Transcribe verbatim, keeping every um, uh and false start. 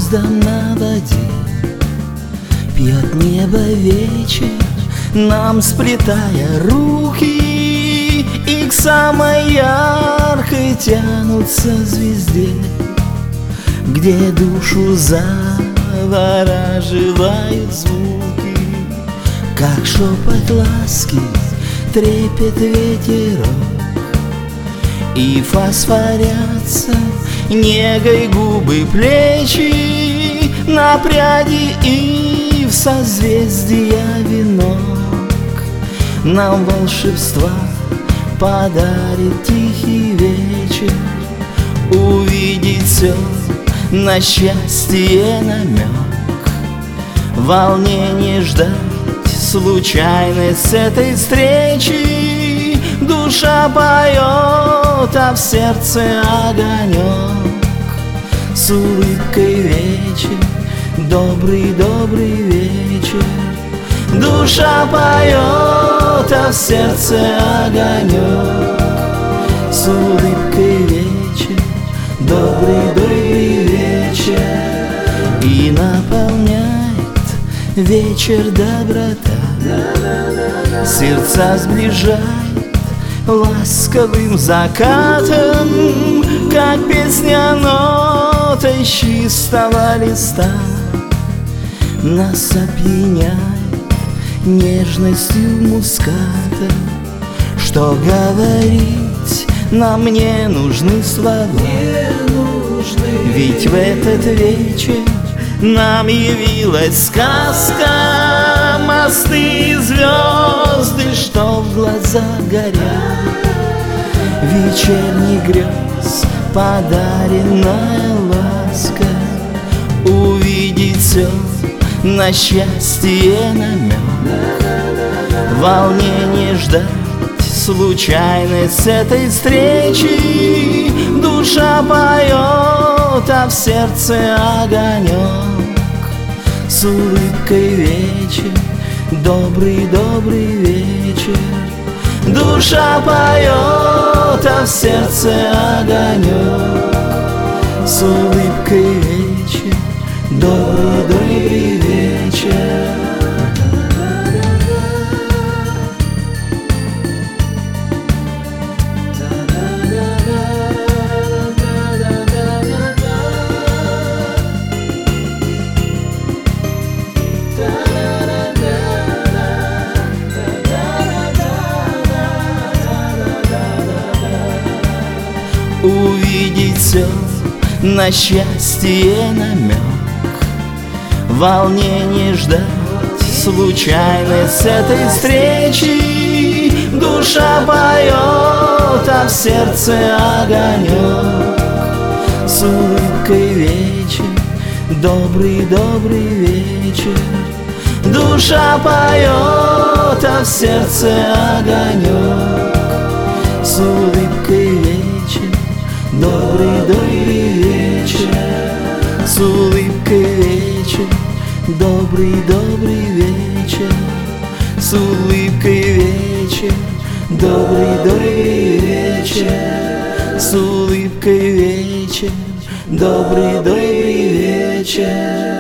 звездам на воде. Пьет небо вечер, нам сплетая руки, и к самой яркой тянутся звезде, где душу завораживают звуки, как шепот ласки, трепет ветерок, и фосфорятся негой губы, плечи на пряди, и в созвездия венок нам волшебства подарит тихий вечер. Увидеть все на счастье намек, волнение ждать случайность этой встречи. Душа поет, а в сердце огонек. С улыбкой вечер, добрый-добрый вечер. Душа поет, а в сердце огонек. С улыбкой вечер, добрый-добрый вечер. И наполняет вечер доброта, сердца сближает ласковым закатом, как песня нота из чистого листа. Нас опьяняет нежностью муската. Что говорить, нам не нужны слова, ведь в этот вечер нам явилась сказка. Мосты и звезды, что в глазах горят, вечерний грез подаренная ласка. Увидеть все на счастье намек, волнение ждать случайность этой встречи. Душа поет, а в сердце огонек. С улыбкой вечер, добрый-добрый вечер. Душа поет, а в сердце огонек. С улыбкой вечер, добрый-добрый вечер. Увидеть все на счастье намек, волнение ждать случайность этой встречи. Душа поет, а в сердце огонек. С улыбкой вечер, добрый-добрый вечер. Душа поет, а в сердце огонек. С улыбкой вечер, добрый-добрый вечер. С улыбкой вечер, добрый-добрый вечер. С улыбкой вечер, добрый-добрый вечер. С улыбкой вечер, добрый-добрый вечер.